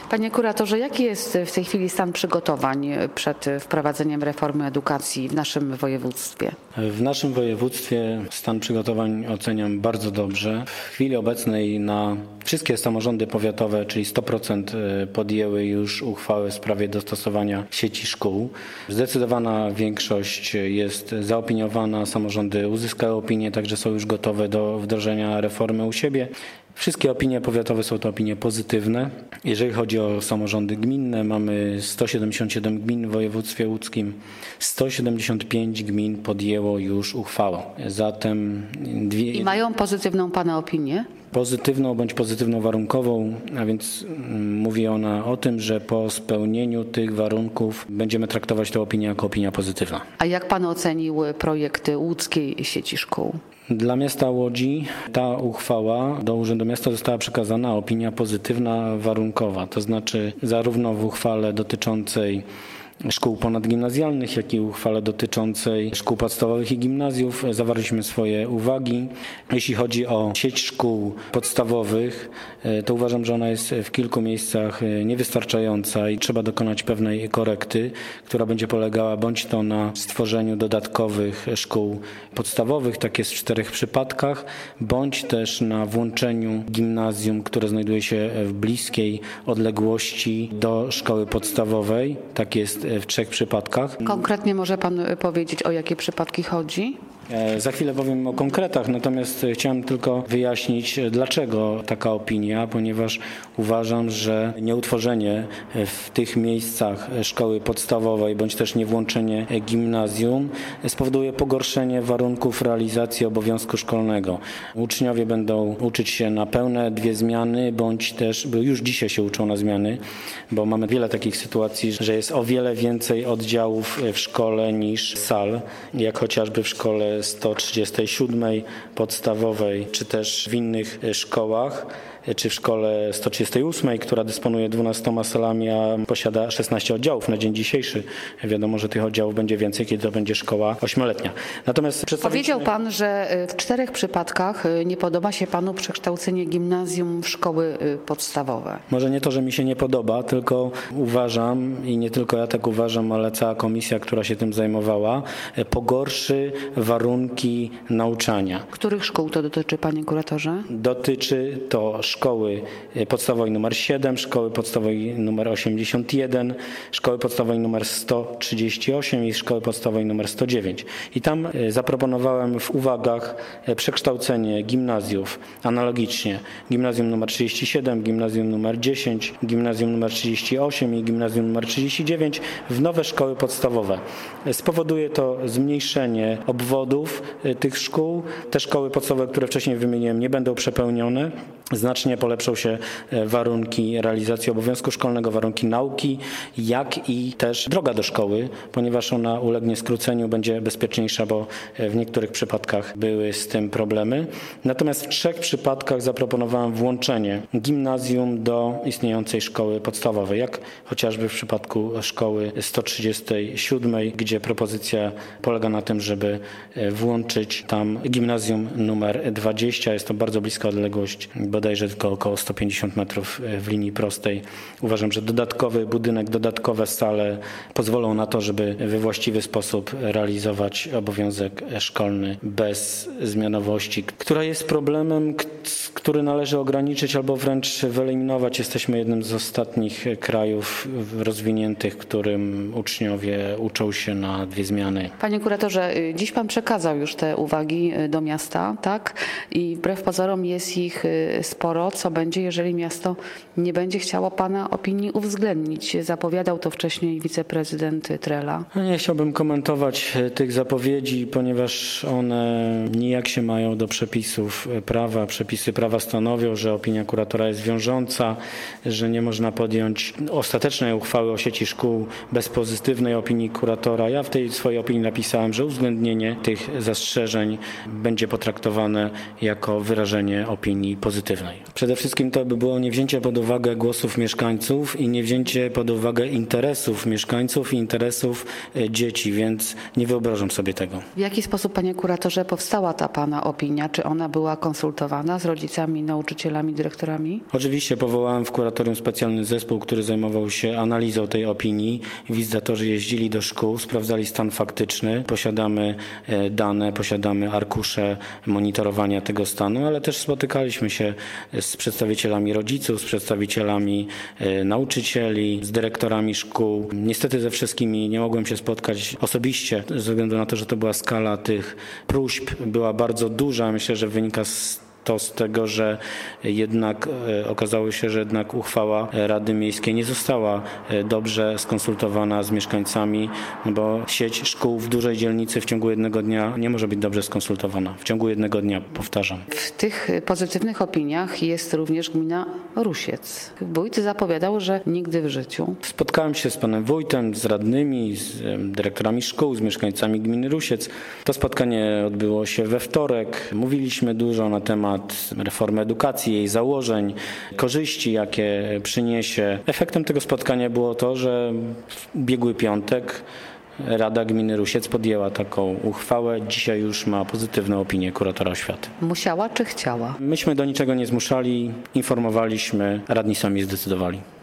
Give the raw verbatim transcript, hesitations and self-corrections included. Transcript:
Panie kuratorze, jaki jest w tej chwili stan przygotowań przed wprowadzeniem reformy edukacji w naszym województwie? W naszym województwie stan przygotowań oceniam bardzo dobrze. W chwili obecnej na wszystkie samorządy powiatowe, czyli sto procent podjęły już uchwałę w sprawie dostosowania sieci szkół. Zdecydowana większość jest zaopiniowana, samorządy uzyskały opinię, także są już gotowe do wdrożenia reformy u siebie. Wszystkie opinie powiatowe są to opinie pozytywne. Jeżeli chodzi o samorządy gminne, mamy sto siedemdziesiąt siedem gmin w województwie łódzkim. sto siedemdziesiąt pięć gmin podjęło już uchwałę. Zatem dwie... I mają pozytywną Pana opinię? Pozytywną bądź pozytywną warunkową, a więc mówi ona o tym, że po spełnieniu tych warunków będziemy traktować tę opinię jako opinia pozytywna. A jak Pan ocenił projekty łódzkiej sieci szkół? Dla miasta Łodzi ta uchwała do Urzędu Miasta została przekazana opinia pozytywna warunkowa, to znaczy zarówno w uchwale dotyczącej szkół ponadgimnazjalnych, jak i uchwale dotyczącej szkół podstawowych i gimnazjów zawarliśmy swoje uwagi. Jeśli chodzi o sieć szkół podstawowych, to uważam, że ona jest w kilku miejscach niewystarczająca i trzeba dokonać pewnej korekty, która będzie polegała bądź to na stworzeniu dodatkowych szkół podstawowych, tak jest w czterech przypadkach, bądź też na włączeniu gimnazjum, które znajduje się w bliskiej odległości do szkoły podstawowej, tak jest w trzech przypadkach. Konkretnie może Pan powiedzieć, o jakie przypadki chodzi? Za chwilę powiem o konkretach, natomiast chciałem tylko wyjaśnić, dlaczego taka opinia, ponieważ uważam, że nieutworzenie w tych miejscach szkoły podstawowej bądź też niewłączenie gimnazjum spowoduje pogorszenie warunków realizacji obowiązku szkolnego. Uczniowie będą uczyć się na pełne dwie zmiany, bądź też, bo już dzisiaj się uczą na zmiany, bo mamy wiele takich sytuacji, że jest o wiele więcej oddziałów w szkole niż sal, jak chociażby w szkole sto trzydziestej siódmej podstawowej, czy też w innych szkołach, czy w szkole sto trzydziestej ósmej, która dysponuje dwunastoma salami, a posiada szesnaście oddziałów na dzień dzisiejszy. Wiadomo, że tych oddziałów będzie więcej, kiedy to będzie szkoła ośmioletnia. Natomiast Powiedział Pan, że w czterech przypadkach nie podoba się Panu przekształcenie gimnazjum w szkoły podstawowe. Może nie to, że mi się nie podoba, tylko uważam, i nie tylko ja tak uważam, ale cała komisja, która się tym zajmowała, pogorszy warunki nauczania. Których szkół to dotyczy, Panie kuratorze? Dotyczy to szkoły podstawowej numer siedem, szkoły podstawowej numer osiemdziesiąt jeden, szkoły podstawowej numer sto trzydzieści osiem i szkoły podstawowej numer sto dziewięć. I tam zaproponowałem w uwagach przekształcenie gimnazjów analogicznie. Gimnazjum numer trzydzieści siedem, gimnazjum numer dziesięć, gimnazjum numer trzydzieści osiem i gimnazjum numer trzydzieści dziewięć w nowe szkoły podstawowe. Spowoduje to zmniejszenie obwodów tych szkół. Te szkoły podstawowe, które wcześniej wymieniłem, nie będą przepełnione. Znacznie polepszą się warunki realizacji obowiązku szkolnego, warunki nauki, jak i też droga do szkoły, ponieważ ona ulegnie skróceniu, będzie bezpieczniejsza, bo w niektórych przypadkach były z tym problemy. Natomiast w trzech przypadkach zaproponowałem włączenie gimnazjum do istniejącej szkoły podstawowej, jak chociażby w przypadku szkoły sto trzydziestej siódmej, gdzie propozycja polega na tym, żeby włączyć tam gimnazjum numer dwadzieścia. Jest to bardzo bliska odległość, bodajże tylko około sto pięćdziesiąt metrów w linii prostej. Uważam, że dodatkowy budynek, dodatkowe sale pozwolą na to, żeby we właściwy sposób realizować obowiązek szkolny bez zmianowości, która jest problemem, który należy ograniczyć albo wręcz wyeliminować. Jesteśmy jednym z ostatnich krajów rozwiniętych, w którym uczniowie uczą się na dwie zmiany. Panie kuratorze, dziś Pan przekazał już te uwagi do miasta, tak? I wbrew pozorom jest ich sporo. Co będzie, jeżeli miasto nie będzie chciało Pana opinii uwzględnić? Zapowiadał to wcześniej wiceprezydent Trela. Nie chciałbym komentować tych zapowiedzi, ponieważ one nijak się mają do przepisów prawa. Przepisy prawa stanowią, że opinia kuratora jest wiążąca, że nie można podjąć ostatecznej uchwały o sieci szkół bez pozytywnej opinii kuratora. Ja w tej swojej opinii napisałem, że uwzględnienie tych zastrzeżeń będzie potraktowane jako wyrażenie opinii pozytywnej. Przede wszystkim to by było niewzięcie pod uwagę głosów mieszkańców i niewzięcie pod uwagę interesów mieszkańców i interesów e, dzieci, więc nie wyobrażam sobie tego. W jaki sposób, panie kuratorze, powstała ta pana opinia? Czy ona była konsultowana z rodzicami, nauczycielami, dyrektorami? Oczywiście powołałem w kuratorium specjalny zespół, który zajmował się analizą tej opinii. Wizytatorzy jeździli do szkół, sprawdzali stan faktyczny. Posiadamy e, dane, posiadamy arkusze monitorowania tego stanu, ale też spotykaliśmy się z przedstawicielami rodziców, z przedstawicielami e, nauczycieli, z dyrektorami szkół. Niestety ze wszystkimi nie mogłem się spotkać osobiście, ze względu na to, że to była skala tych próśb była bardzo duża. Myślę, że wynika z to z tego, że jednak e, okazało się, że jednak uchwała Rady Miejskiej nie została e, dobrze skonsultowana z mieszkańcami, no bo sieć szkół w dużej dzielnicy w ciągu jednego dnia nie może być dobrze skonsultowana. W ciągu jednego dnia, powtarzam. W tych pozytywnych opiniach jest również gmina Rusiec. Wójt zapowiadał, że nigdy w życiu. Spotkałem się z panem wójtem, z radnymi, z e, dyrektorami szkół, z mieszkańcami gminy Rusiec. To spotkanie odbyło się we wtorek. Mówiliśmy dużo na temat reformy edukacji, jej założeń, korzyści, jakie przyniesie. Efektem tego spotkania było to, że w ubiegły piątek Rada Gminy Rusiec podjęła taką uchwałę. Dzisiaj już ma pozytywną opinię kuratora oświaty. Musiała czy chciała? Myśmy do niczego nie zmuszali, informowaliśmy, radni sami zdecydowali.